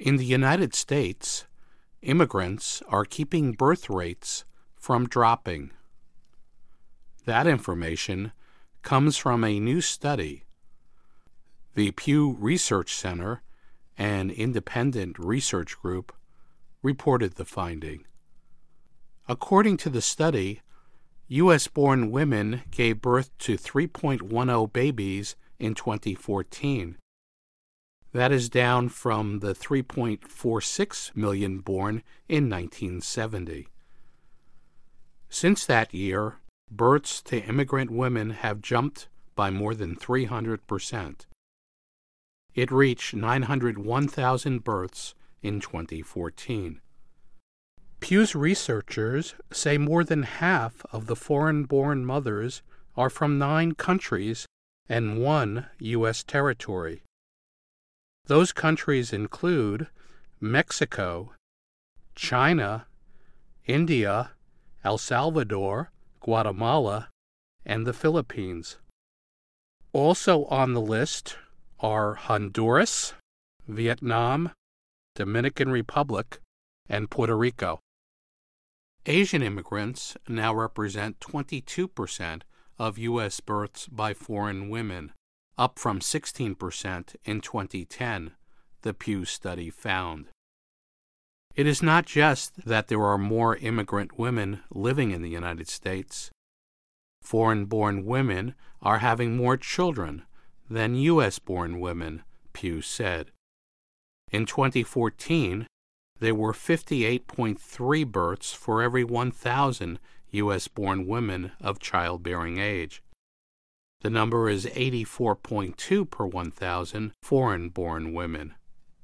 In the United States, immigrants are keeping birth rates from dropping. That information comes from a new study. The Pew Research Center, an independent research group, reported the finding. According to the study, U.S.-born women gave birth to 3.10 babies in 2014. That is down from the 3.46 million born in 1970. Since that year, births to immigrant women have jumped by more than 300%. It reached 901,000 births in 2014. Pew's researchers say more than half of the foreign-born mothers are from 9 countries and 1 U.S. territory. Those countries include Mexico, China, India, El Salvador, Guatemala, and the Philippines. Also on the list are Honduras, Vietnam, Dominican Republic, and Puerto Rico. Asian immigrants now represent 22% of U.S. births by foreign women, up from 16% in 2010, the Pew study found. It is not just that there are more immigrant women living in the United States. Foreign-born women are having more children than U.S.-born women, Pew said. In 2014, there were 58.3 births for every 1,000 U.S.-born women of childbearing age. The number is 84.2 per 1,000 foreign-born women.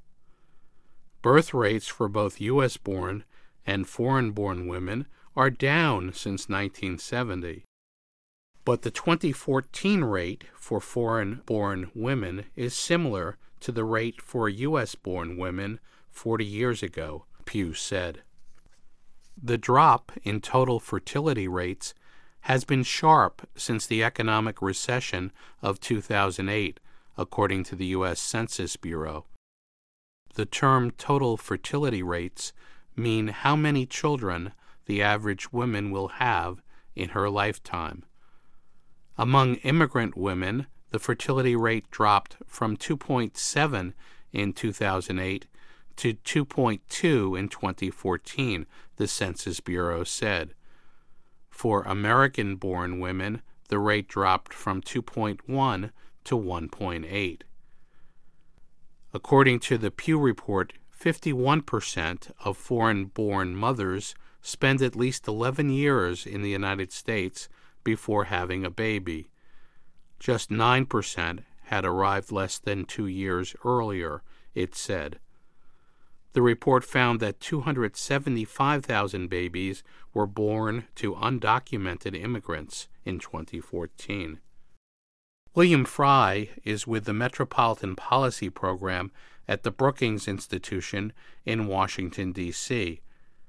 Birth rates for both U.S.-born and foreign-born women are down since 1970. But the 2014 rate for foreign-born women is similar to the rate for U.S.-born women 40 years ago, Pew said. The drop in total fertility rates has been sharp since the economic recession of 2008, according to the U.S. Census Bureau. The term total fertility rates mean how many children the average woman will have in her lifetime. Among immigrant women, the fertility rate dropped from 2.7 in 2008 to 2.2 in 2014, the Census Bureau said. For American-born women, the rate dropped from 2.1 to 1.8. According to the Pew report, 51% of foreign-born mothers spend at least 11 years in the United States before having a baby. Just 9% had arrived less than 2 years earlier, it said. The report found that 275,000 babies were born to undocumented immigrants in 2014. William Fry is with the Metropolitan Policy Program at the Brookings Institution in Washington, D.C.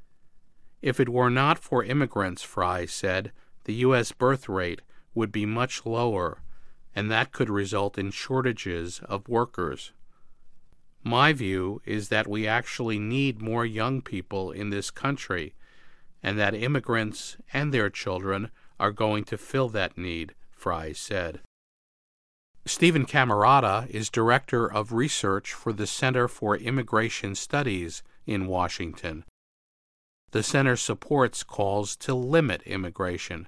If it were not for immigrants, Fry said, the U.S. birth rate would be much lower, and that could result in shortages of workers. My view is that we actually need more young people in this country, and that immigrants and their children are going to fill that need, Fry said. Stephen Camarata is Director of Research for the Center for Immigration Studies in Washington. The center supports calls to limit immigration.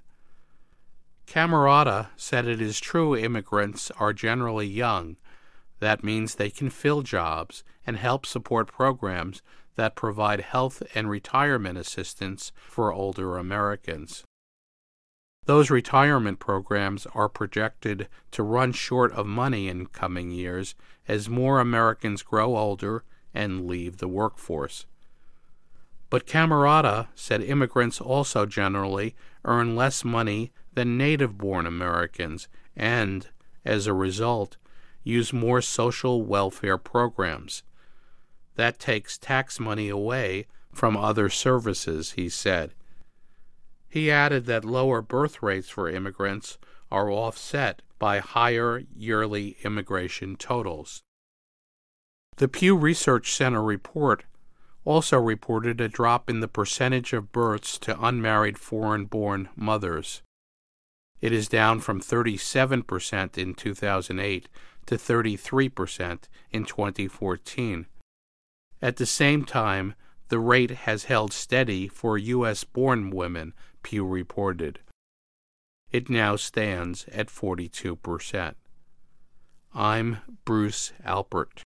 Camarata said it is true immigrants are generally young. That means they can fill jobs and help support programs that provide health and retirement assistance for older Americans. Those retirement programs are projected to run short of money in coming years as more Americans grow older and leave the workforce. But Camarata said immigrants also generally earn less money than native-born Americans and, as a result, use more social welfare programs. That takes tax money away from other services, he said. He added that lower birth rates for immigrants are offset by higher yearly immigration totals. The Pew Research Center report also reported a drop in the percentage of births to unmarried foreign-born mothers. It is down from 37% in 2008 to 33% in 2014. At the same time, the rate has held steady for U.S.-born women, Pew reported. It now stands at 42%. I'm Bruce Alpert.